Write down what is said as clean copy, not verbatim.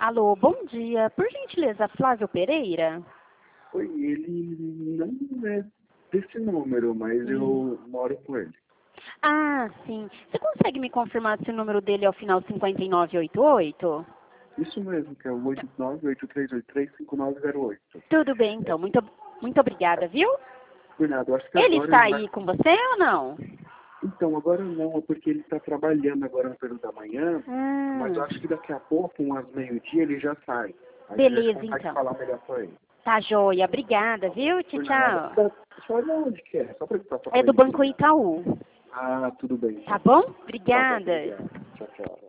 Alô, bom dia. Por gentileza, Flávio Pereira? Oi, ele não é desse número, mas eu moro com ele. Ah, sim. Você consegue me confirmar se o número dele é o final 5988? Isso mesmo, que é o 8983835908. Tudo bem, então. Muito obrigada, viu? Por nada, eu acho que Ele agora está ele vai... aí com você ou não? Então, agora não, é porque ele está trabalhando agora no período da manhã, mas eu acho que daqui a pouco, umas meio-dia, ele já sai. Aí a gente Beleza, consegue então. falar melhor com ele. Tá joia. Obrigada, viu? Tchau, Por tchau. nada. Só de onde que é? Só para só É pra do ele. Banco Itaú. Ah, tudo bem, Tá então. bom? Tá bom, Obrigada. obrigado. Tchau, tchau.